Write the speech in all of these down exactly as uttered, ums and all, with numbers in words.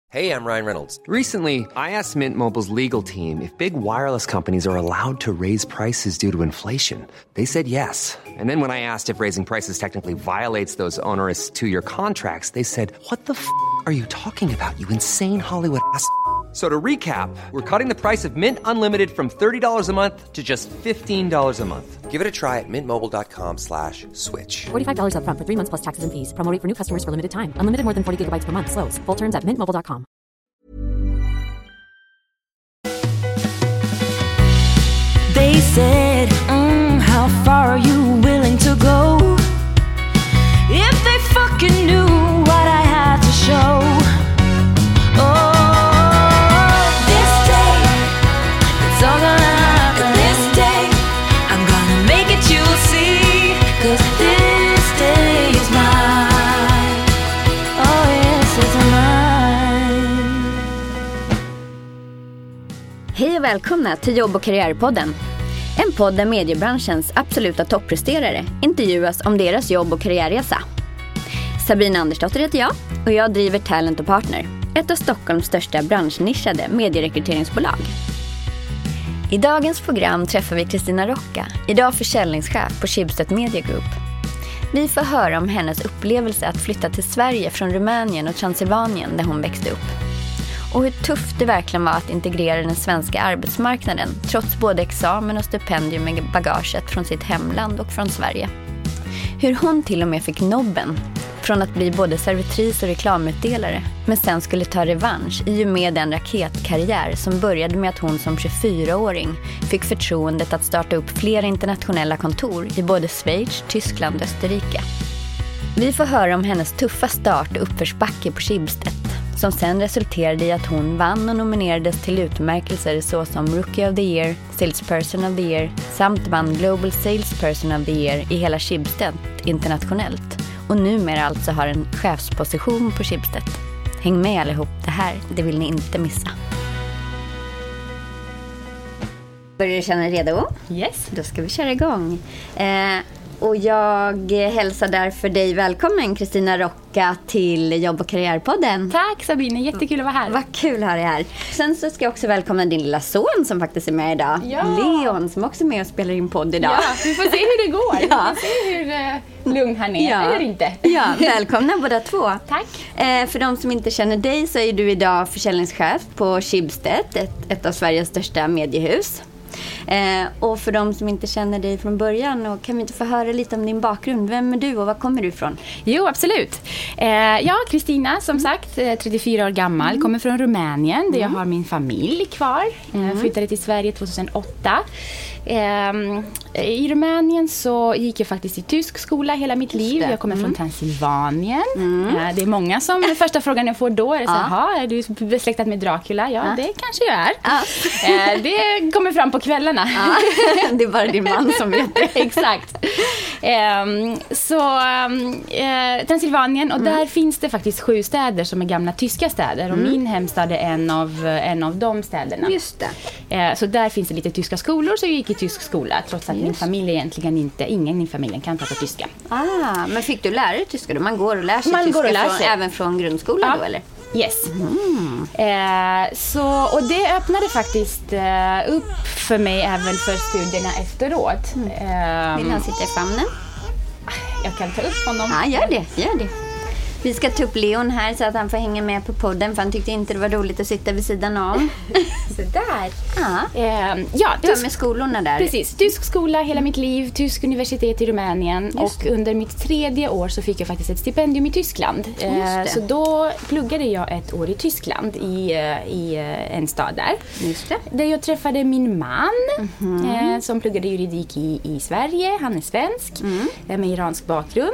Hey, I'm Ryan Reynolds. Recently, I asked Mint Mobile's legal team if big wireless companies are allowed to raise prices due to inflation. They said yes. And then when I asked if raising prices technically violates those onerous two-year contracts, they said, "What the f*** are you talking about, you insane Hollywood ass?" So to recap, we're cutting the price of Mint Unlimited from thirty dollars a month to just fifteen dollars a month. Give it a try at mintmobile.com slash switch. forty-five dollars up front for three months plus taxes and fees. Promo rate for new customers for limited time. Unlimited more than forty gigabytes per month. Slows full terms at mint mobile dot com. They said, mm, how far are you willing to go? If they fucking knew what I had to show. Oh, this day, it's all gonna happen this day. I'm gonna make it, you'll see. Cause this day is mine. Oh yes, it's mine. Hej och välkomna till Jobb- och karriärpodden. En podd där mediebranschens absoluta toppresterare intervjuas om deras jobb- och karriärresa. Sabina Andersdotter heter jag och jag driver Talent och Partner, ett av Stockholms största branschnischade medierekryteringsbolag. I dagens program träffar vi Kristina Rocca, idag försäljningschef på Schibsted Media Group. Vi får höra om hennes upplevelse att flytta till Sverige från Rumänien och Transylvanien där hon växte upp. Och hur tufft det verkligen var att integrera den svenska arbetsmarknaden trots både examen och stipendium med bagaget från sitt hemland och från Sverige. Hur hon till och med fick nobben från att bli både servitris och reklamutdelare men sen skulle ta revansch i och med den raketkarriär som började med att hon som tjugofyraåring fick förtroendet att starta upp flera internationella kontor i både Schweiz, Tyskland och Österrike. Vi får höra om hennes tuffa start och uppförsbacke på Schibsted, som sen resulterade i att hon vann och nominerades till utmärkelser såsom Rookie of the Year, Salesperson of the Year samt vann Global Salesperson of the Year i hela Schibsted internationellt och numera alltså har en chefsposition på Schibsted. Häng med allihop, det här, det vill ni inte missa. Börjar du känna dig redo? Yes. Då ska vi köra igång. Eh, Och jag hälsar därför dig välkommen, Kristina Rocca, till Jobb- och karriärpodden. Tack Sabine, jättekul att vara här. Vad kul att ha dig här. Sen så ska jag också välkomna din lilla son som faktiskt är med idag. Ja. Leon, som också är med och spelar in podd idag. Ja, vi får se hur det går. Ja. Vi får se hur uh, lugn han är, ja. eller inte. Ja, välkomna båda två. Tack. Eh, för de som inte känner dig så är du idag försäljningschef på Schibsted, ett, ett av Sveriges största mediehus. Eh, och för de som inte känner dig från början, och kan vi inte få höra lite om din bakgrund? Vem är du och var kommer du ifrån? Jo, absolut. Eh, ja, Kristina, som mm. sagt, trettiofyra år gammal, mm. kommer från Rumänien där mm. jag har min familj kvar. Mm. Eh, flyttade till Sverige tjugohundraåtta. Eh, I Rumänien så gick jag faktiskt i tysk skola hela mitt liv. Jag kommer mm. från Transylvanien. Mm. Eh, det är många som, första frågan jag får då är så här, ja. Är du besläktad med Dracula? Ja, ja, det kanske jag är. Ja. Eh, det kommer fram på kvällarna. Ja. Det är bara din man som vet det. Exakt. Eh, så eh, Transylvanien, och mm. där finns det faktiskt sju städer som är gamla tyska städer. Och mm. min hemstad är en av, en av de städerna. Just det. Eh, så där finns det lite tyska skolor, så jag gick i tysk skola. Trots att Just. min familj egentligen inte, ingen i familjen kan prata tyska. Ah, men fick du lära dig tyska då? Man går och lär sig Man tyska går och lär sig. Från, även från grundskolan ja. då, eller? Yes. Mm. Eh, så, och det öppnade faktiskt eh, upp för mig även för studierna efteråt. Mm. Eh, Vill han sitta i famnen? Jag kan ta upp honom. Ja, gör det, gör det. Vi ska ta upp Leon här så att han får hänga med på podden, för han tyckte inte det var roligt att sitta vid sidan av. Så där. Ja, eh, ja ta med skolorna där. Precis, tysk skola hela mitt liv, tysk universitet i Rumänien. Och under mitt tredje år så fick jag faktiskt ett stipendium i Tyskland. Eh, så då pluggade jag ett år i Tyskland i, i en stad där. Just det. Där jag träffade min man mm-hmm. eh, som pluggade juridik i, i Sverige. Han är svensk mm. med iransk bakgrund.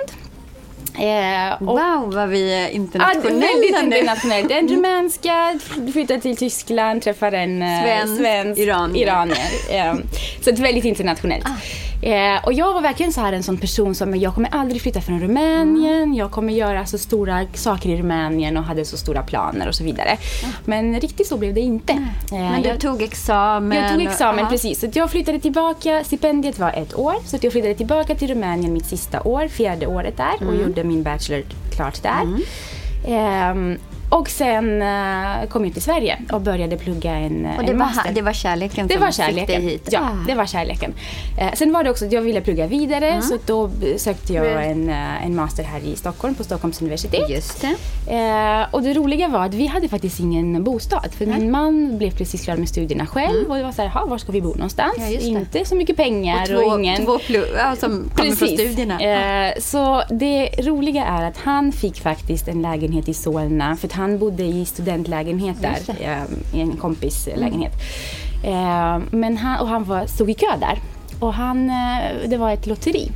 Eh, och, wow, vad vi är internationella. Ja, väldigt internationellt. En rumänska, flyttade till Tyskland, träffade en svensk, svensk iranier. iranier. Eh, så det är väldigt internationellt. Ah. Eh, och jag var verkligen så här en sån person som, jag kommer aldrig flytta från Rumänien. Mm. Jag kommer göra så stora saker i Rumänien och hade så stora planer och så vidare. Ah. Men riktigt så blev det inte. Mm. Eh, Men du jag, tog examen? Jag tog examen, och, precis. Så jag flyttade tillbaka, stipendiet var ett år. Så jag flyttade tillbaka till Rumänien mitt sista år, fjärde året där. Mm. Och gjorde min bachelor klart där. Mm. Eh, och sen uh, kom jag till Sverige och började plugga en, och det en var, master. det var kärleken det som var fick kärleken. dig hit? Ja, ah. det var kärleken. Uh, sen var det också att jag ville plugga vidare, mm. så då sökte jag en, uh, en master här i Stockholm på Stockholms universitet. Just det. Uh, och det roliga var att vi hade faktiskt ingen bostad. För mm. min man blev precis klar med studierna själv mm. och det var så här, var ska vi bo någonstans? Ja, inte så mycket pengar och, och två, ingen... två plus, ja, som kommer från studierna. Uh, så det roliga är att han fick faktiskt en lägenhet i Solna, för att han bodde i studentlägenhet där, i en kompis lägenhet. Mm. Men han, och han var, stod i kö där. Och han, det var ett lotteri.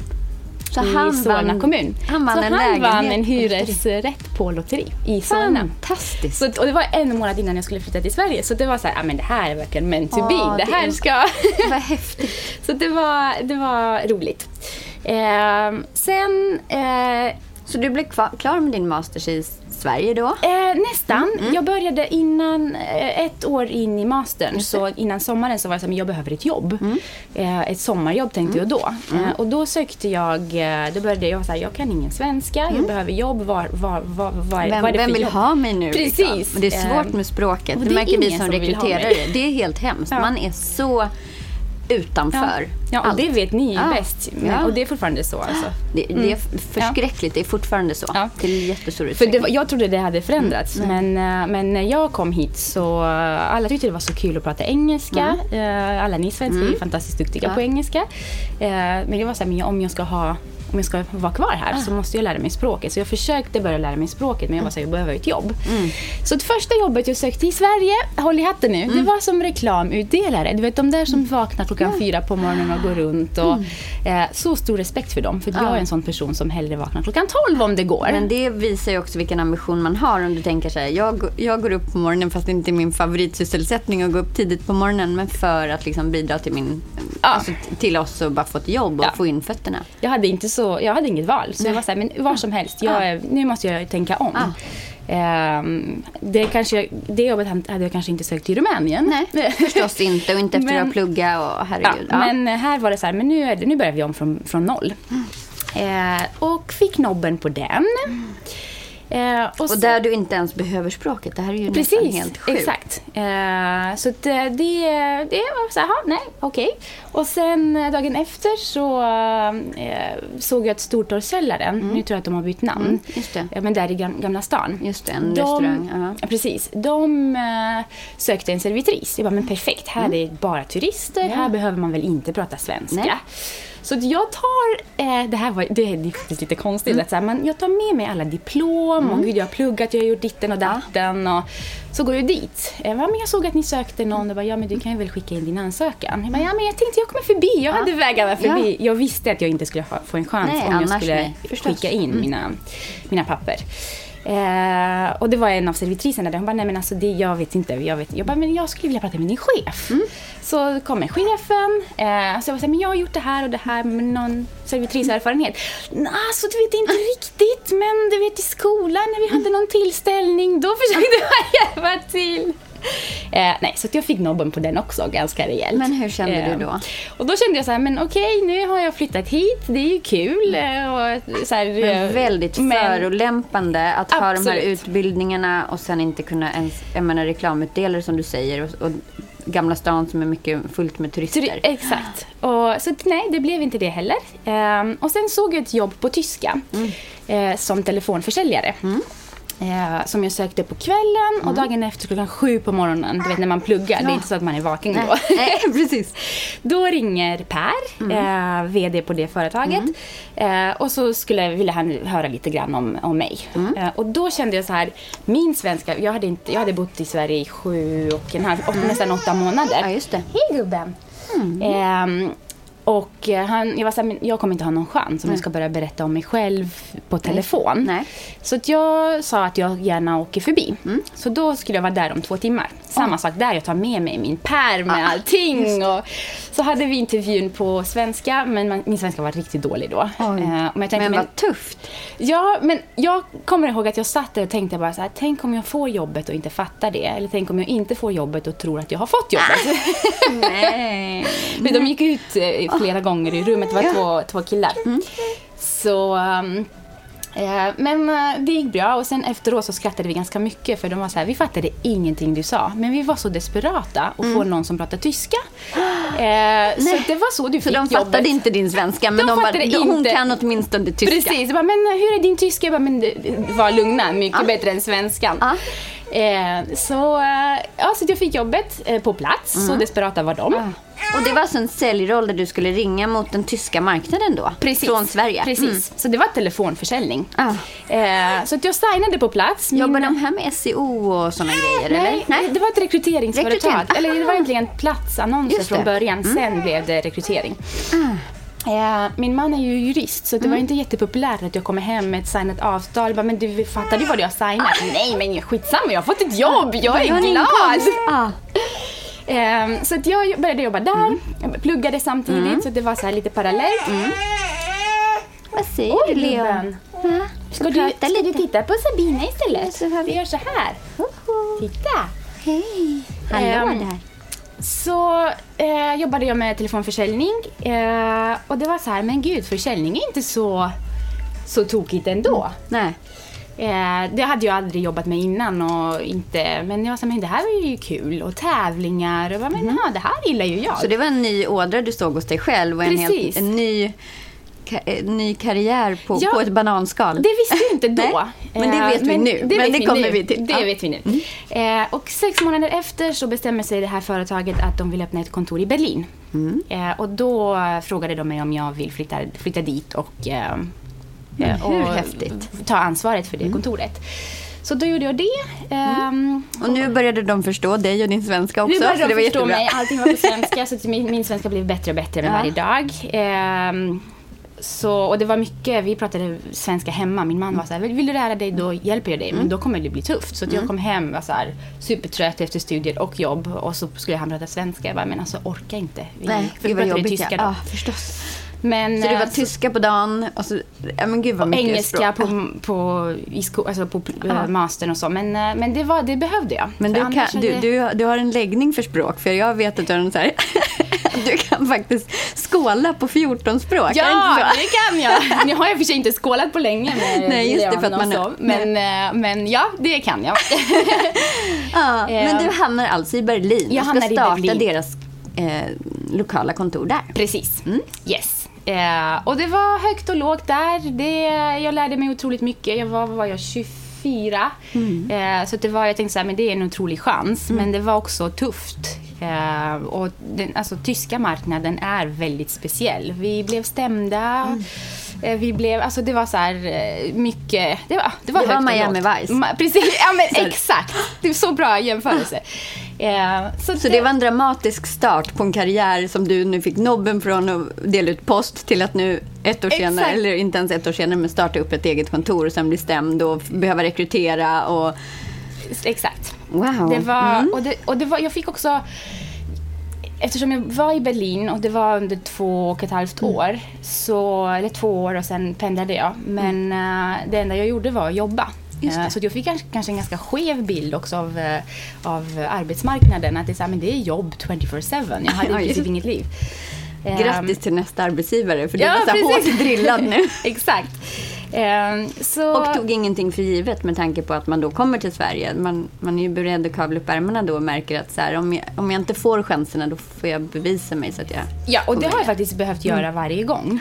Så i han Solna vann, kommun. Han vann, så en, han vann en hyresrätt på lotteri i Solna. Fantastiskt. Så, och det var en månad innan jag skulle flytta till Sverige. Så det var så här, ah, men det här är verkligen meant to be. Oh, det här det ska... Vad häftigt. Så det var, det var roligt. Eh, sen... Eh, så du blev kvar, klar med din master i Sverige då? Eh, nästan. Mm. Jag började innan eh, ett år in i mastern. Så innan sommaren så var det så att jag behöver ett jobb. Mm. Eh, ett sommarjobb tänkte mm. jag då. Mm. Eh, och då sökte jag, då började jag säga, jag kan ingen svenska, mm. jag behöver jobb. Var, var, var, var, vem var är det vem vill jobb? ha mig nu? Precis. Liksom? Det är svårt med språket. Det, det märker vi som, som rekryterare. Det är helt hemskt. Ja. Man är så utanför. Ja, ja och det vet ni ja. bäst. Ja. Och det är fortfarande så. Alltså. Det, det är förskräckligt. Det är fortfarande så. Ja. Till jättestor utsträckning. För det, jag trodde det hade förändrats. Mm. Men, men när jag kom hit så alla tyckte det var så kul att prata engelska. Mm. Alla ni svenskar mm. är fantastiskt duktiga ja. på engelska. Men det var så här, men om jag ska ha om jag ska vara kvar här ah. så måste jag lära mig språket. Så jag försökte börja lära mig språket, men jag var så här, jag behöver ett jobb. Mm. Så det första jobbet jag sökte i Sverige, håll i hatten nu, mm. det var som reklamutdelare. Du vet, de där som mm. vaknar klockan mm. fyra på morgonen och går runt. Och, mm. eh, så stor respekt för dem, för ah. jag är en sån person som hellre vaknar klockan tolv om det går. Men det visar ju också vilken ambition man har. Om du tänker så här, jag, jag går upp på morgonen, fast det inte är min favoritsysselsättning att gå upp tidigt på morgonen, men för att liksom bidra till, min, ah. alltså, till oss och bara få ett jobb och ja. få in fötterna. Jag hade inte så Så jag hade inget val. Så Nej. jag var så här, men var som helst. Jag, ah. Nu måste jag tänka om. Ah. Um, det, kanske, det jobbet hade jag kanske inte sökt i Rumänien. Nej, förstås inte. Och inte efter men, att plugga. Och herregud. Ja, ja. Men här var det så här, men nu, är det, nu börjar vi om från, från noll. Mm. Uh, och fick nobben på den. Mm. Eh, och, och så, där du inte ens behöver språket. Det här är ju precis, nästan helt sjukt. Exakt. Eh, så det, det, det var så här, nej, okej. Okay. Och sen dagen efter så eh, såg jag ett Stortorgskällaren. Mm. Nu tror jag att de har bytt namn. Mm, just det. Eh, men där i Gamla stan. Just det, en de, restaurang. Uh-huh. Precis. De eh, sökte en servitris. Jag bara, men perfekt. Här mm. är bara turister. Yeah. Här behöver man väl inte prata svenska. Nej. Så jag tar, eh, det här var, det är faktiskt lite konstigt, mm. att så här, men jag tar med mig alla diplom mm. och gud, jag har pluggat, jag har gjort ditten och datten och så går jag dit. Jag bara, men jag såg att ni sökte någon och bara, ja men du kan ju väl skicka in din ansökan. Jag bara, ja men jag tänkte jag kommer förbi, jag ja. hade vägarna förbi. Ja. Jag visste att jag inte skulle ha, få en chans nej, om jag skulle nej, skicka in mm. mina, mina papper. Eh, och det var en av servitriserna där hon bara, nej men alltså det, jag vet inte, jag vet jag bara, men jag skulle vilja prata med din chef. Mm. Så kommer chefen, eh, så jag var så här, men jag har gjort det här och det här med någon servitriserfarenhet. Alltså du vet inte riktigt, men du vet i skolan när vi hade någon tillställning, då försökte jag hjälpa till. Eh, nej, så att jag fick nobben på den också ganska rejält. Men hur kände eh, du då? Och då kände jag så här, men okej, nu har jag flyttat hit, det är ju kul. Eh, och så här, men väldigt förolämpande att ha de här utbildningarna och sen inte kunna ens, jag menar reklamutdelare som du säger och, och Gamla stan som är mycket fullt med turister. Tur- exakt. Och, så nej, det blev inte det heller. Eh, och sen såg jag ett jobb på tyska mm. eh, som telefonförsäljare. Mm. Eh, som jag sökte på kvällen och mm. dagen efter klockan sju på morgonen, du vet när man pluggar, ja. det är inte så att man är vaken då. Nej, precis. Då ringer Per, mm. eh, vd på det företaget mm. eh, och så skulle ville han höra lite grann om, om mig. Mm. Eh, och då kände jag så här, min svenska, jag hade, inte, jag hade bott i Sverige i sju och en halv, åtta, mm. nästan åtta månader. Ja, just det. Hej gubben! Mm. Eh, Och han, jag var så här, men jag kommer inte ha någon chans om jag ska börja berätta om mig själv på telefon. Nej. Så att jag sa att jag gärna åker förbi. Mm. Så då skulle jag vara där om två timmar. Samma oh. sak där, jag tar med mig min pär med ah, allting. Och så hade vi intervjun på svenska, men man, min svenska var riktigt dålig då. Uh, men jag tänkte, men vad tufft. Ja, men jag kommer ihåg att jag satt där och tänkte bara så här, tänk om jag får jobbet och inte fattar det. Eller tänk om jag inte får jobbet och tror att jag har fått jobbet. Nej. Men de gick ut flera oh. gånger i rummet, det var ja. två, två killar. Mm. Så, um, Eh, men eh, det gick bra och sen efteråt så skrattade vi ganska mycket för de var så här, vi fattade ingenting du sa men vi var så desperata att mm. få någon som pratar tyska. Eh, så det var så du så fick de fattade jobbet. inte din svenska men de, de bara, inte. hon kan åtminstone tyska. Precis, jag bara, men hur är din tyska? Jag bara, men det var lugna, mycket ah. bättre än svenskan. Ah. Eh, så, eh, ja, så jag fick jobbet eh, på plats, mm. så desperata var de. Ah. Och det var alltså en säljroll där du skulle ringa mot den tyska marknaden då? Precis. Från Sverige? Precis, mm. så det var telefonförsäljning. Ah. Eh, så att jag signade på plats. Jobbar min... de här med S E O och sådana grejer? Nej, eller? Nej, det var ett rekryteringsföretag. Rekrytering. Eller det var egentligen platsannonser från början, mm. sen blev det rekrytering. Ah. Eh, min man är ju jurist så det mm. var inte jättepopulärt att jag kommer hem med ett signat avtal. Jag bara, men du fattar du vad du har signat? Nej men skitsamma, jag har fått ett jobb, jag är glad. Ah. Eh, så att jag började jobba där, mm. jag pluggade samtidigt mm. så det var så här lite parallellt. Mm. Vad säger du, Leon? Ja. Ska, du, ska du titta på Sabina istället? Så vi gör så här. Titta. Hej. Hallå eh, där. Så eh, jobbade jag med telefonförsäljning eh, och det var så här, men gud, försäljning är inte så, så tokigt ändå. Mm. Nej. Eh, det hade jag aldrig jobbat med innan och inte, men jag var så här, men det här var ju kul och tävlingar och bara, men mm. ja, det här gillar ju jag. Så det var en ny ådra du såg hos dig själv och en, helt, en ny... En ny karriär på, ja, på ett bananskal. Det visste vi inte då. Men det vet vi men nu. Det men vet det vi kommer nu. vi till. Det ja. vet vi nu. Mm. Eh, och sex månader efter så bestämmer sig det här företaget att de vill öppna ett kontor i Berlin. Mm. Eh, och då frågade de mig om jag vill flytta, flytta dit och, eh, men hur och häftigt. ta ansvaret för det mm. kontoret. Så då gjorde jag det. Mm. Och nu började de förstå dig och din svenska också. Nu började så de det var förstå jättebra. mig. Allting var på svenska så min, min svenska blev bättre och bättre med ja. varje dag. Eh, Så, och det var mycket, vi pratade svenska hemma. Min man var så här, vill du lära dig, då hjälper jag dig. Men då kommer det bli tufft. Så att jag kom hem och var så här, supertrött efter studier och jobb. Och så skulle han prata svenska. Jag bara, men alltså orka inte. Vi Nej, det var jobbigt. Tyska ja, ah, förstås. Men, så det var så, tyska på dagen och så, ja, men gud vad mycket engelska språk. på, på, i sko, alltså på uh, mastern och så. Men, men det, var, det behövde jag. Men du, kan, hade... du, du, du har en läggning för språk. För jag vet att du har en så här... Du kan faktiskt skåla på fjorton språk. Ja, det kan jag. Nu har jag för sig inte skålat på länge med Nej, just det, för att man så. Men, men ja, det kan jag. Ja, men du hamnar alltså i Berlin. Jag ska starta Berlin. deras eh, lokala kontor där. Precis, mm. yes. Eh, och det var högt och lågt där. Det, jag lärde mig otroligt mycket. Jag var, var jag tjugofyra. Mm. Eh, så det var, jag tänkte så här, men det är en otrolig chans. Mm. Men det var också tufft. Uh, och den, alltså, tyska marknaden är väldigt speciell. Vi blev stämda. Mm. Uh, vi blev, alltså det var så här uh, mycket. Det var, det var, det var Miami Vice. Ma- precis, ja men exakt. Det är så bra jämförelse. Uh, så så det, det var en dramatisk start på en karriär som du nu fick nobben från att dela ut post till att nu ett år senare, exakt. Eller inte ens ett år senare, men starta upp ett eget kontor och sen bli stämd och behöva rekrytera och... Exakt. Wow. Det var, mm. och det, och det var, jag fick också, eftersom jag var i Berlin och det var under två och ett halvt mm. år, så, eller två år och sen pendlade jag. Men mm. uh, det enda jag gjorde var att jobba. Uh, så jag fick kanske, kanske en ganska skev bild också av, uh, av arbetsmarknaden. Att det är, så här, men det är jobb tjugofyra sju. Jag hade i princip inget liv. Grattis till nästa arbetsgivare, för du ja, är så hårt drillad nu. Exakt. Um, så... Och tog ingenting för givet med tanke på att man då kommer till Sverige. Man, man är ju beredd att kavla upp ärmarna då och märker att så här, om, jag, om jag inte får chanserna då får jag bevisa mig så att jag... Ja, och det har jag faktiskt behövt göra mm. varje gång.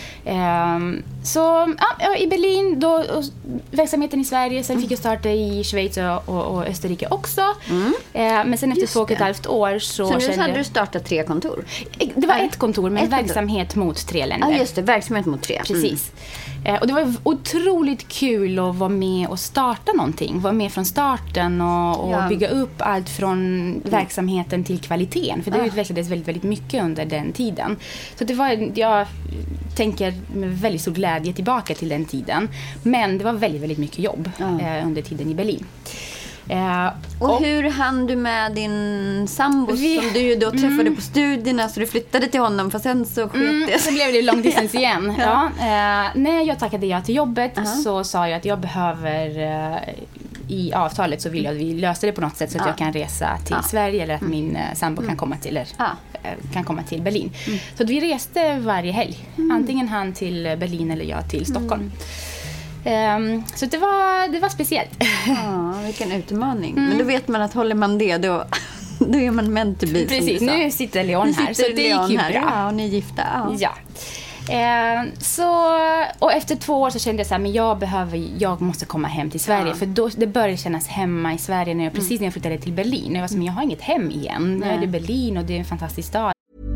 Um, så ja, i Berlin då, och verksamheten i Sverige, sen fick jag starta i Schweiz och, och, och Österrike också. Mm. Uh, men sen efter just två och ett halvt år så... Så nu kände... hade du startat tre kontor? Det var ett kontor med ett verksamhet kontor. mot tre länder. Ja, just det, verksamhet mot tre. Precis. Mm. Uh, och det var otroligt kul att vara med och starta någonting. Vara med från starten och, och ja. bygga upp allt från mm. verksamheten till kvaliteten. För det uh. utvecklades väldigt, väldigt mycket under den tiden. Så det var... Jag tänker med väldigt stor glädje tillbaka till den tiden. Men det var väldigt, väldigt mycket jobb mm. eh, under tiden i Berlin. Eh, och, och hur hann du med din sambo vi, som du ju då träffade mm. på studierna, så du flyttade till honom, för sen så sket mm, det. Så blev det lång distans igen. ja. Ja, eh, när jag tackade ja till jobbet uh-huh. så sa jag att jag behöver eh, i avtalet så vill jag att vi löser det på något sätt så att ja. jag kan resa till ja. Sverige eller att mm. min eh, sambo mm. kan komma till eller, ja. eh, kan komma till Berlin. Mm. Så att vi reste varje helg. Mm. Antingen han till Berlin eller jag till Stockholm. Um, så det var, det var speciellt. Ja, vilken utmaning. Mm. Men då vet man att håller man det, då, då är man meant to be. Precis, nu sitter Leon här. Nu sitter så det Leon gick ju här, bra. Ja, och ni är gifta. Ja. Ja. Eh, så, och efter två år så kände jag så här, men jag behöver, jag måste komma hem till Sverige. Ja. För då, det började kännas hemma i Sverige när jag, precis när jag flyttade till Berlin. Jag var så, men jag har inget hem igen. Nu är det Berlin och det är en fantastisk stad.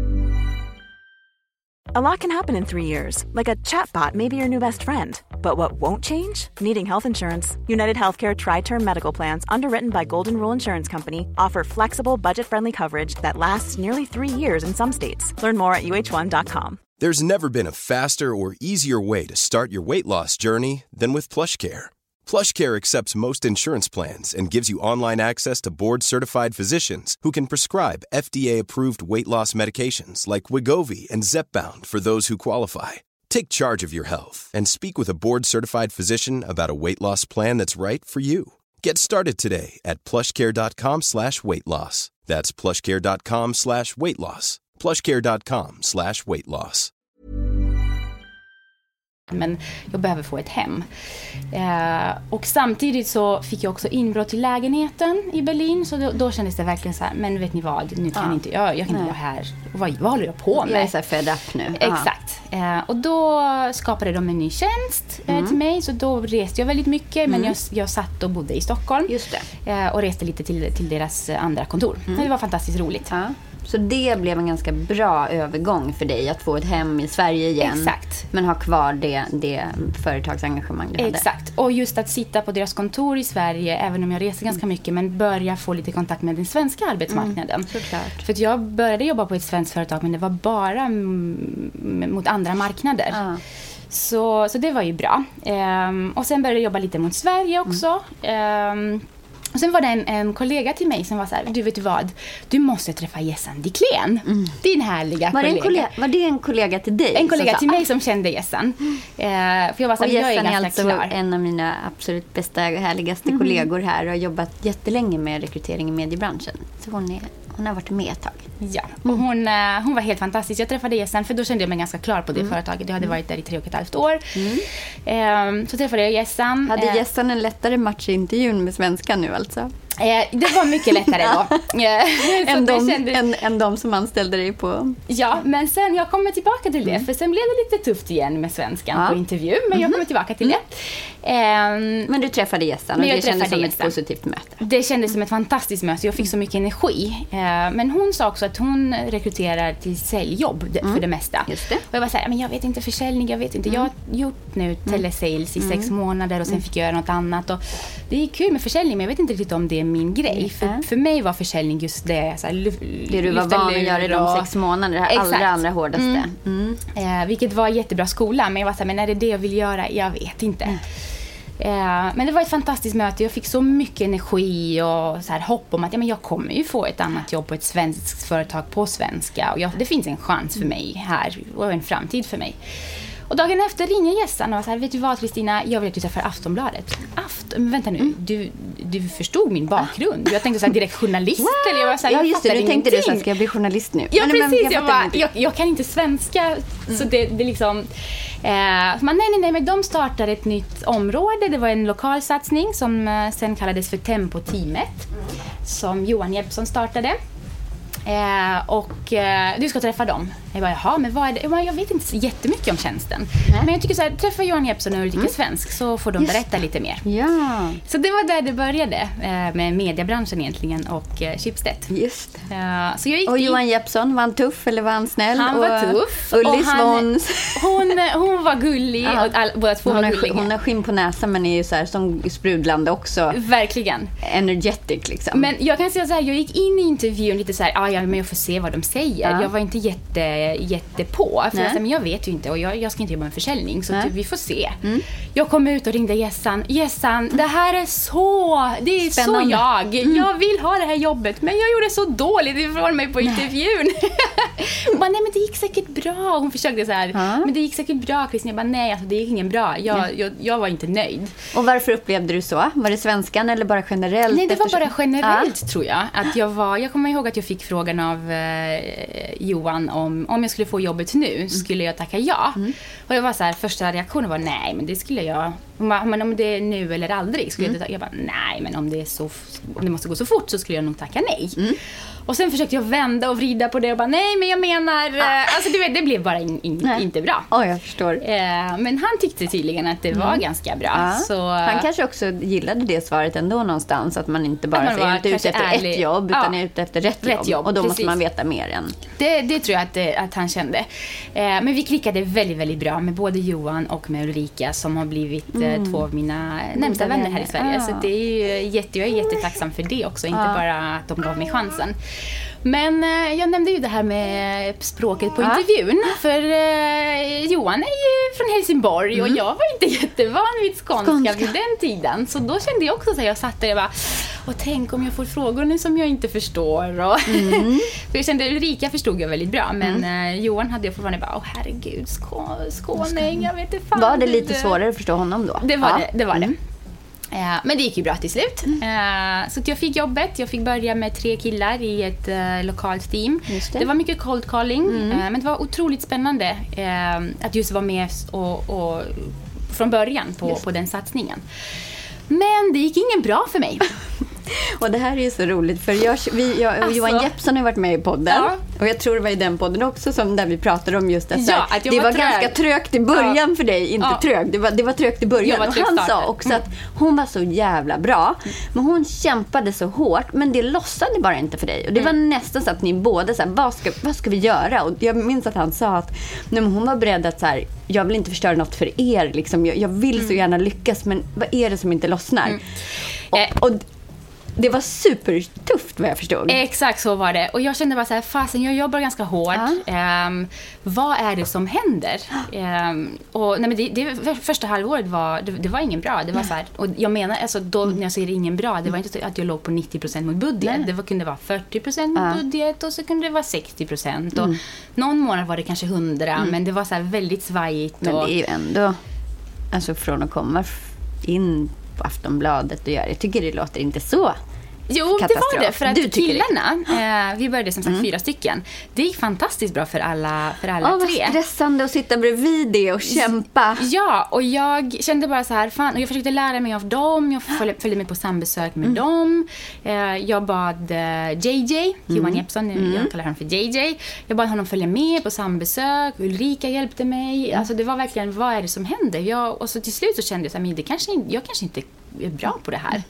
A lot can happen in three years, like a chatbot may be your new best friend. But what won't change? Needing health insurance. United Healthcare Tri-Term Medical Plans, underwritten by Golden Rule Insurance Company, offer flexible, budget-friendly coverage that lasts nearly three years in some states. Learn more at U H one dot com. There's never been a faster or easier way to start your weight loss journey than with PlushCare. PlushCare accepts most insurance plans and gives you online access to board-certified physicians who can prescribe F D A-approved weight loss medications like Wegovy and Zepbound for those who qualify. Take charge of your health and speak with a board-certified physician about a weight loss plan that's right for you. Get started today at plushcare.com slash weight loss. That's plushcare.com slash weight loss. plushcare.com slash weight loss. Men jag behöver få ett hem. Eh, och samtidigt så fick jag också inbrott i lägenheten i Berlin. Så då, då kändes det verkligen så här, men vet ni vad, nu kan ja. inte jag, jag kan inte vara här. Vad, vad håller jag på med? Jag är så här fed up nu. Exakt. Eh, och då skapade de en ny tjänst eh, mm. till mig. Så då reste jag väldigt mycket. Mm. Men jag, jag satt och bodde i Stockholm. Just det. Eh, och reste lite till, till deras andra kontor. Mm. Det var fantastiskt roligt. Ja. Så det blev en ganska bra övergång för dig att få ett hem i Sverige igen. Exakt. Men ha kvar det, det företagsengagemang du hade. Exakt. Och just att sitta på deras kontor i Sverige, även om jag reser ganska mycket, men börja få lite kontakt med den svenska arbetsmarknaden. Mm, såklart. För att jag började jobba på ett svenskt företag, men det var bara m- mot andra marknader. Ah. Så, så det var ju bra. Ehm, och sen började jag jobba lite mot Sverige också. Mm. Ehm, Och sen var det en, en kollega till mig som var så här, du vet du vad, du måste träffa Jessan Diklén, mm. din härliga var kollega. kollega. Var det en kollega till dig? En kollega så, till mig som kände Jessan. Mm. Eh, för jag var så här, jag är ganska är alltså klar. En av mina absolut bästa, härligaste mm. kollegor här och har jobbat jättelänge med rekrytering i mediebranschen. Så hon är... Hon har varit med ett tag. Ja, och hon, hon var helt fantastisk. Jag träffade Jessan, för då kände jag mig ganska klar på det mm. företaget. Jag hade varit där i tre och ett halvt år. Mm. Ehm, så träffade jag Jessan. Hade Jessan en lättare match i intervjun med svenskan nu alltså? Eh, det var mycket lättare då. än, de, kände... än, än de som anställde dig på... Ja, men sen jag kommer tillbaka till det. Mm. För sen blev det lite tufft igen med svenskan ja. på intervju. Men jag kommer tillbaka till det. Mm. Eh, men du träffade Jessan och det kändes som ett positivt möte. Det kändes som ett fantastiskt möte. Jag fick så mycket energi. Eh, men hon sa också att hon rekryterar till säljjobb mm. för det mesta. Just det. Och jag var så här, men jag vet inte försäljning, jag vet inte. Mm. Jag har gjort nu telesales i mm. sex månader och sen fick jag göra något annat. Och det är kul med försäljning, men jag vet inte riktigt om det är min grej. För, för mig var försäljning just det. Så här, lyf- det du var van att göra i de sex månader, det här exakt. allra, allra hårdaste. Mm. Mm. Eh, vilket var jättebra skola, men jag var så här, men är det det jag vill göra? Jag vet inte. Mm. Eh, men det var ett fantastiskt möte. Jag fick så mycket energi och så här hopp om att ja, men jag kommer ju få ett annat jobb på ett svenskt företag på svenska. Och jag, det finns en chans för mig här och en framtid för mig. Och dagen efter ringer Jessan och var så här, vet du vad Kristina, jag vill att du träffar Aftonbladet. Aft, men vänta nu, mm. du, du förstod min bakgrund. Jag tänkte så här, direkt journalist. Eller jag var så här, ja, jag just det, du ingenting. tänkte du så här, ska jag bli journalist nu? Ja, men, precis. Men, jag, jag, bara, jag, jag kan inte svenska. Mm. Så det, det liksom... Eh, man, nej, nej, nej, men de startade ett nytt område. Det var en lokal satsning som eh, sen kallades för Tempo-teamet. Mm. Som Johan Jeppsson startade. Eh, och eh, du ska träffa dem. Jag bara, jaha, men vad är det? Jag, bara, jag vet inte så jättemycket om tjänsten. Nej. Men jag tycker så här, träffa Johan Jeppsson och Ulrika mm. Svensk så får de Just berätta det. lite mer. Ja. Så det var där det började eh, med mediebranschen egentligen och eh, Schibsted. Just eh, så jag gick Och Johan Jeppsson, var han tuff eller var han snäll? Han och, var tuff. Ullis hon, hon, hon var gullig ja. och all, båda två hon var gulliga. Hon har skinn på näsan men är ju så här som sprudlande också. Verkligen. Energetic liksom. Men jag kan säga så här, jag gick in i intervjun lite så här, ah, ja, men jag får se vad de säger. Ja. Jag var inte jätte, jätte på. För jag, sa, men jag vet ju inte och jag, jag ska inte jobba med försäljning så typ, vi får se. Mm. Jag kom ut och ringde Jessan. Jessan, det här är så, det är Spännande. så jag. Mm. Jag vill ha det här jobbet men jag gjorde så dåligt ifrån mig på intervjun. Hon bara, nej men det gick säkert bra. Hon försökte så här, ja. men det gick säkert bra Kristina. Jag bara, nej alltså, det gick ingen bra. Jag, ja. jag, jag var inte nöjd. Och varför upplevde du så? Var det svenskan eller bara generellt? Nej, det var eftersom... bara generellt ja. tror jag. Att jag, var, jag kommer ihåg att jag fick frågan av eh, Johan om, om jag skulle få jobbet nu, mm. skulle jag tacka ja. Mm. Och jag var så här, första reaktionen var nej, men det skulle jag Hon bara, men om det är nu eller aldrig skulle mm. jag, jag bara, nej men om det är så, om det måste gå så fort så skulle jag nog tacka nej. Mm. Och sen försökte jag vända och vrida på det och bara, nej men jag menar, ah. alltså du vet, det blev bara in, in, inte bra. Ja, oh, jag förstår. Eh, men han tyckte tydligen att det var mm. ganska bra. Ah. Så, han kanske också gillade det svaret ändå någonstans, att man inte bara man är inte ute efter ärlig. ett jobb utan ja. är ute efter rätt, rätt jobb. jobb. Och då Precis. måste man veta mer än. Det, det tror jag att, det, att han kände. Eh, men vi klickade väldigt, väldigt bra med både Johan och med Ulrika som har blivit mm. eh, två av mina närmsta mm. vänner här i Sverige. Ah. Så det är ju jätte, jag är jättetacksam för det också, inte ah. bara att de gav mig chansen. Men eh, jag nämnde ju det här med språket på ja. intervjun. För eh, Johan är ju från Helsingborg mm. och jag var inte jättevan vid skånska, skånska vid den tiden. Så då kände jag också så här, jag satt där och bara, och tänk om jag får frågor nu som jag inte förstår. Och mm. för jag kände Ulrika förstod jag väldigt bra. Men mm. eh, Johan hade jag fortfarande bara, åh herregud, skå- skåning, jag vet inte fan. Var det lite svårare att förstå honom då? Det var ja. det, det var mm. det. Eh, men det gick ju bra till slut. Mm. Eh, så att jag fick jobbet. Jag fick börja med tre killar i ett eh, lokalt team. Just det. det var mycket cold calling. Mm. Eh, men det var otroligt spännande eh, att just vara med och, och från början på, på den satsningen. Men det gick ingen bra för mig. Och det här är ju så roligt, för jag, vi, jag, alltså, Johan Jeppsson har varit med i podden ja. och jag tror det var i den podden också som där vi pratade om just det. Ja, att det var, var ganska trögt i början ja. för dig, inte ja. trögt. Det var, det var trögt i början. Och han sa också mm. att hon var så jävla bra, men hon kämpade så hårt, men det lossade bara inte för dig. Och det mm. var nästan så att ni båda så här, vad ska, vad ska vi göra? Och jag minns att han sa att nej, men hon var beredd att så här, jag vill inte förstöra något för er. Liksom. Jag, jag vill mm. så gärna lyckas, men vad är det som inte lossnar? Mm. Och, och det var supertufft vad jag förstod. Exakt så var det. Och jag kände bara så här, fasen, jag jobbar ganska hårt. Ja. Um, vad är det som händer? Um, och nej, men det, det första halvåret var det, det var ingen bra. Det var så här, och jag menar alltså då när jag säger ingen bra, det var inte så att jag låg på nittio procent mot budget. Nej. Det var, kunde vara fyrtio procent mot ja. budget och så kunde det vara sextio procent och mm. någon månad var det kanske hundra, mm. men det var så här väldigt svajigt. Men och, det är ju ändå alltså från att komma in på Aftonbladet och göra. Jag tycker det låter inte så. Jo, det var det. För att du killarna, eh, vi började som sagt mm. fyra stycken. Det gick fantastiskt bra för alla, för alla oh, tre. Vad stressande att sitta bredvid det och kämpa. Ja, och jag kände bara så här, fan, och jag försökte lära mig av dem. Jag följde, följde med på sambesök med mm. dem. Eh, jag bad eh, J J, mm. Johan Jeppsson, mm. jag kallar honom för J J. Jag bad honom följa med på sambesök. Ulrika hjälpte mig. Alltså det var verkligen, vad är det som händer? Jag, och så till slut så kände jag så här, men det kanske, jag kanske inte är bra på det här.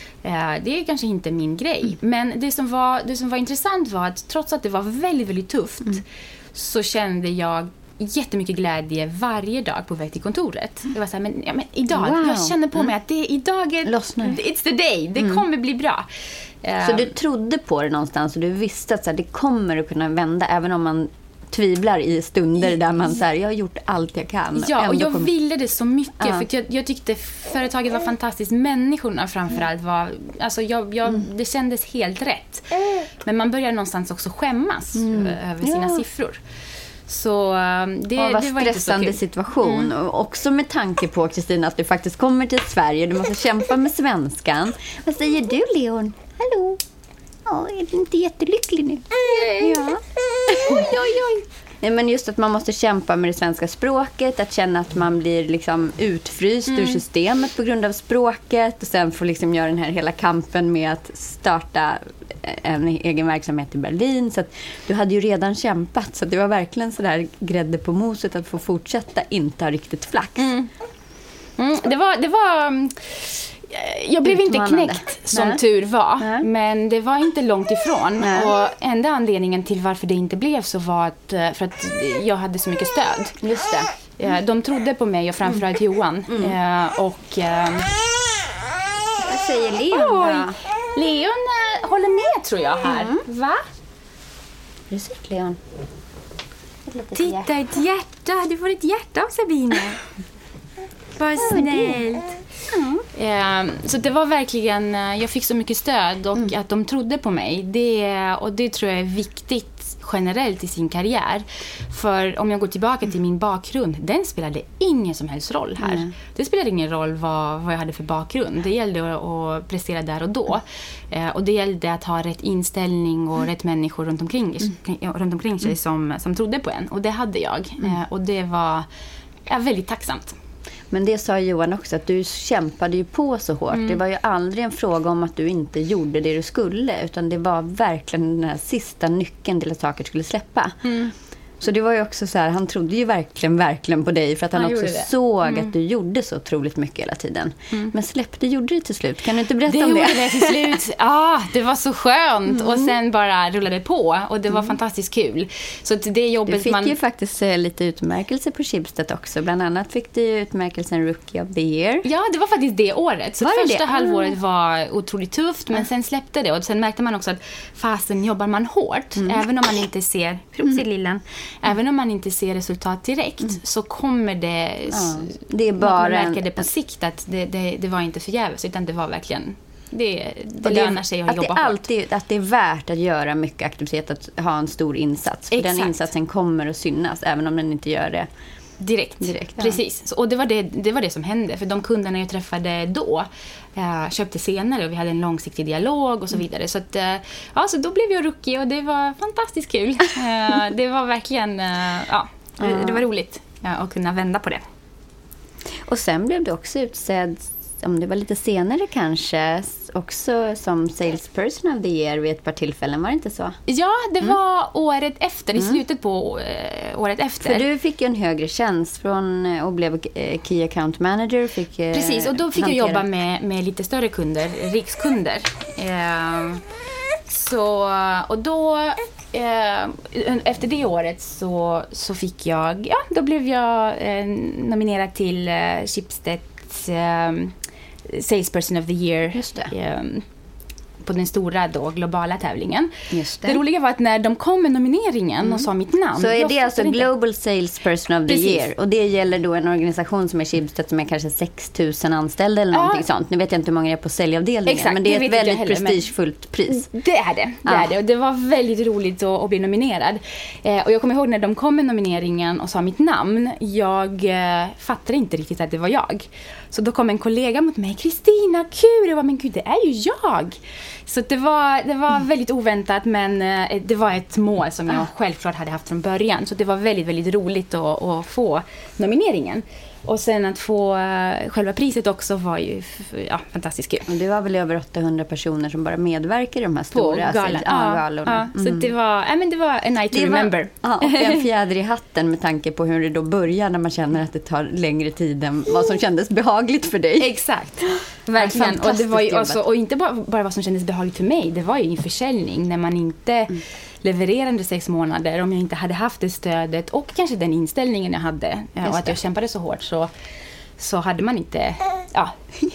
Det är kanske inte min grej. Mm. Men det som, var, det som var intressant var att trots att det var väldigt, väldigt tufft mm. så kände jag jättemycket glädje varje dag på väg till kontoret. Det var så här, men, ja, men idag, wow. jag känner på mm. mig att det idag är, it's the day, det mm. kommer bli bra. Så du trodde på det någonstans och du visste att så här, det kommer att kunna vända även om man tvivlar i stunder där man säger jag har gjort allt jag kan. Ja, och jag kom... ville det så mycket ja. för jag, jag tyckte företaget var fantastiskt. Människorna framförallt var, alltså jag, jag, mm. det kändes helt rätt. Men man började någonstans också skämmas mm. över sina ja. siffror. Så det, ja, det var inte så kul. Situation. Mm. Och också med tanke på, Kristina, att du faktiskt kommer till Sverige. Du måste kämpa med svenskan. Vad säger du, Leon? Hallå? Ja, är du inte jättelycklig nu? Ja. Oj, oj, oj. Nej, men just att man måste kämpa med det svenska språket, att känna att man blir liksom utfryst mm. ur systemet på grund av språket och sen får liksom göra den här hela kampen med att starta en egen verksamhet i Berlin. Så att du hade ju redan kämpat, så att det var verkligen så där grädde på moset att få fortsätta inte ha riktigt flax. Mm. Mm, det var... Det var... Jag blev Utmanande. inte knäckt som Nej. tur var. Nej. Men det var inte långt ifrån. Nej. Och enda anledningen till varför det inte blev så var att, för att jag hade så mycket stöd. Just det. De trodde på mig och framförallt Johan. Mm. Och... Vad säger Leon? Oj, Leon håller med tror jag här. Mm. Va? Precis, Leon. Ett Titta, hjärta. Ett hjärta. Du får ett hjärta av Sabine. Vad snällt. Mm. Så det var verkligen, jag fick så mycket stöd och mm. att de trodde på mig. Det, och det tror jag är viktigt generellt i sin karriär. För om jag går tillbaka till min bakgrund, den spelade ingen som helst roll här. Mm. Det spelade ingen roll vad, vad jag hade för bakgrund. Det gällde att, att prestera där och då. Mm. Och det gällde att ha rätt inställning och mm. rätt människor runt omkring, mm. runt omkring sig som, som trodde på en. Och det hade jag. Mm. Och det var ja, väldigt tacksamt. Men det sa Johan också, att du kämpade ju på så hårt. Mm. Det var ju aldrig en fråga om att du inte gjorde det du skulle, utan det var verkligen den här sista nyckeln till att saker skulle släppa. Mm. Så det var ju också så här, han trodde ju verkligen, verkligen på dig, för att han, han också såg mm. att du gjorde så otroligt mycket hela tiden. Mm. Men släppte, gjorde det till slut. Kan du inte berätta det om det? Det gjorde det till slut. Ah, det var så skönt. Mm. Och sen bara rullade på. Och det var mm. fantastiskt kul. Så det jobbet du fick man... ju faktiskt eh, lite utmärkelse på Schibsted också. Bland annat fick du utmärkelsen Rookie of the Year. Ja, det var faktiskt det året. Så var första det? halvåret var otroligt tufft. Men sen släppte det. Och sen märkte man också att fasen jobbar man hårt. Mm. Även om man inte ser... Prosit, lillen. Även om man inte ser resultat direkt mm. så kommer det, ja, det är bara man märker det på en... sikt att det, det, det var inte förgäves, utan det var verkligen det, det lönar sig att, att jobba det alltid, hårt. Att det är värt att göra mycket aktivitet, att ha en stor insats. För den insatsen kommer att synas även om den inte gör det direkt. direkt ja. Precis. Och det var det, det var det som hände, för de kunderna jag träffade då äh, köpte senare och vi hade en långsiktig dialog och så vidare. Så att, äh, ja, så då blev jag rookie och det var fantastiskt kul. äh, det var verkligen äh, ja, det, det var roligt ja, att kunna vända på det. Och sen blev du också utsedd, om det var lite senare kanske, också som salesperson of the year vid ett par tillfällen, var det inte så? Ja, det mm. var året efter, i slutet på äh, året efter. För du fick ju en högre tjänst från och blev äh, Key Account Manager. Fick, äh, Precis, och då fick hantera. jag jobba med, med lite större kunder, rikskunder. Äh, så, och då... Eh, efter det året så, så fick jag, ja, då blev jag eh, nominerad till eh, Schibsteds eh, Salesperson of the Year. Just det. Eh, på den stora då, globala tävlingen. Just det. Det roliga var att när de kom med nomineringen mm. och sa mitt namn. Så är det alltså Global Salesperson of the Precis. Year. Och det gäller då en organisation som är Schibsted som är kanske sex tusen anställda eller någonting ja. sånt. Nu vet jag inte hur många det är på säljavdelningen. Exakt, men det är det ett väldigt heller, prestigefullt pris. Det är det. Det, ah. är det. Och det var väldigt roligt att, att bli nominerad. Eh, och jag kommer ihåg när de kom med nomineringen och sa mitt namn. Jag eh, fattade inte riktigt att det var jag. Så då kom en kollega mot mig. Kristina, kul! Jag var, men gud, det är ju jag! Så det var, det var väldigt oväntat, men eh, det var ett mål som jag självklart hade haft från början. Så det var väldigt, väldigt roligt att, att få nomineringen. Och sen att få uh, själva priset också var ju ja, fantastiskt kul. Och det var väl över åttahundra personer som bara medverkar i de här stora galan. Ja, galorna. Ja, mm. Så det var, ja, men det var a night to det remember. Var, ja, och en fjäder i hatten med tanke på hur det då börjar när man känner att det tar längre tid än vad som kändes behagligt för dig. Exakt, verkligen. Och, det var ju också, och inte bara, bara vad som kändes behagligt för mig, det var ju en försäljning när man inte... Mm. levererande sex månader, om jag inte hade haft det stödet och kanske den inställningen jag hade och att jag kämpade så hårt, så, så hade man inte ja.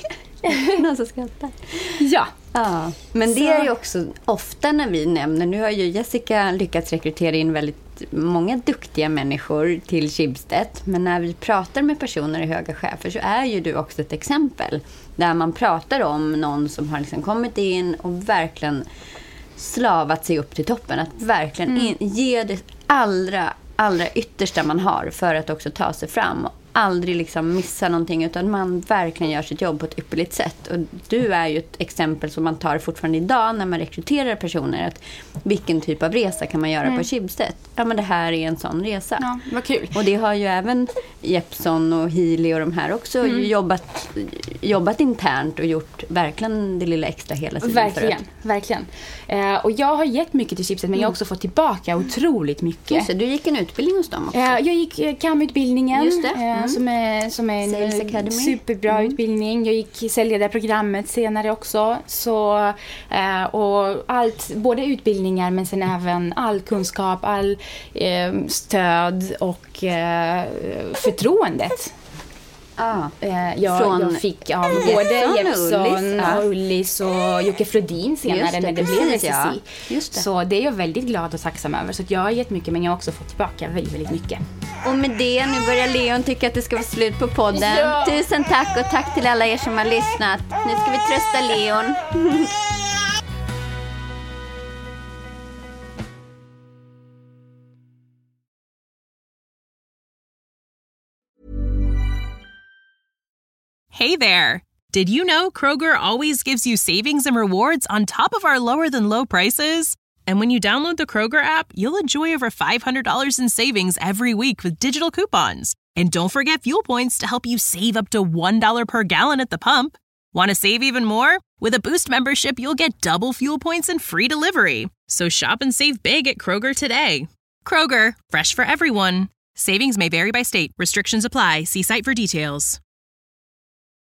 Någon som skrattar. Ja. Ja, men det så. är ju också ofta när vi nämner, nu har ju Jessica lyckats rekrytera in väldigt många duktiga människor till Schibsted, men när vi pratar med personer i höga chefer så är ju du också ett exempel där man pratar om någon som har liksom kommit in och verkligen slavat sig upp till toppen, att verkligen in, ge det allra, allra yttersta man har för att också ta sig fram och aldrig liksom missa någonting, utan man verkligen gör sitt jobb på ett ypperligt sätt. Och du är ju ett exempel som man tar fortfarande idag när man rekryterar personer, att vilken typ av resa kan man göra mm. på Schibsted? Ja, men det här är en sån resa. Ja, vad kul. Och det har ju även Jeppson och Healy och de här också mm. jobbat, jobbat internt och gjort verkligen det lilla extra hela tiden. Verkligen, verkligen. Eh, och jag har gett mycket till Schibsted, men mm. jag har också fått tillbaka otroligt mycket. Just det, du gick en utbildning hos dem också. Eh, jag gick eh, C A M-utbildningen. Just det. Eh, Mm. som är, som är en superbra mm. utbildning. Jag gick säljledarprogrammet senare också. Så, eh, och allt, både utbildningar men sen även all kunskap, all eh, stöd och eh, förtroendet. Ah, eh, jag, jag fick av både Jeppson och Ullis och Jocke Flodin senare det, när det blev S S I. Ja. Just det. Så det är jag väldigt glad och tacksam över. Så att jag har gett mycket, men jag har också fått tillbaka väldigt, väldigt mycket. Och med det, nu börjar Leon tycka att det ska vara slut på podden. Ja. Tusen tack och tack till alla er som har lyssnat. Nu ska vi trösta Leon. Hey there! Did you know Kroger always gives you savings and rewards on top of our lower-than-low prices? And when you download the Kroger app, you'll enjoy over five hundred dollars in savings every week with digital coupons. And don't forget fuel points to help you save up to one dollar per gallon at the pump. Want to save even more? With a Boost membership, you'll get double fuel points and free delivery. So shop and save big at Kroger today. Kroger, fresh for everyone. Savings may vary by state. Restrictions apply. See site for details.